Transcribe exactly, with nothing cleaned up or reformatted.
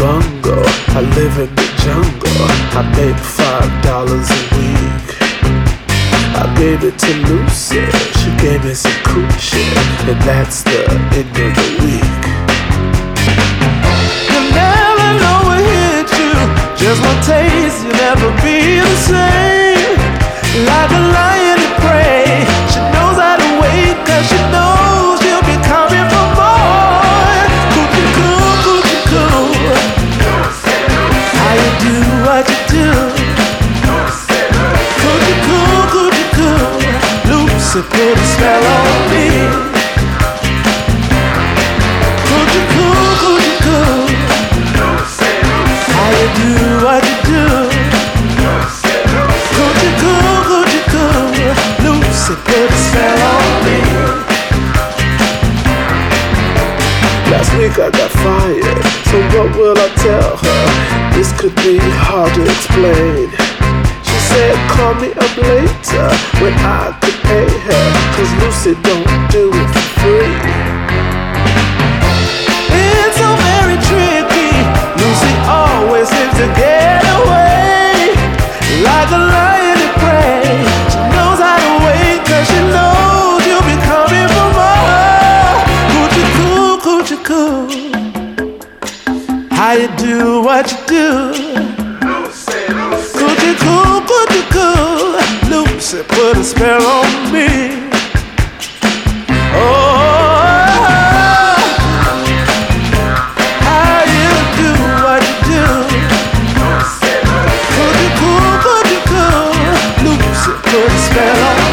bungle, I live in the jungle. I make five dollars a week. I gave it to Lucy, she gave me some cool shit, and that's the end of the week. You'll never know what hit you, just one taste, you'll never be the same. Like a lion at prey, she knows how to wait, cause she knows she'll be coming for more. Coochie coo, coochie coo, how you do what you do. Coochie coo, coochie coo, Lucy put a spell on me. Coochie coo, coochie coo, how you do what you do. Coochie coo, coochie coo, Lucy put a spell on me. Last week I got fired, so what will I tell her? This could be hard to explain. She said call me up later when I could pay her, cause Lucy don't do it for free. It's so very tricky, Lucy always seems to get away. Like a lion at prey, she knows how to wait, cause she knows you'll be coming for more. Coochie coo, coochie coo, how you do what you do. Coochie coo, coochie coo, Lucy put a spell on me. Oh, how you do what you do. Coochie coo, coochie coo, Lucy put a spell on me.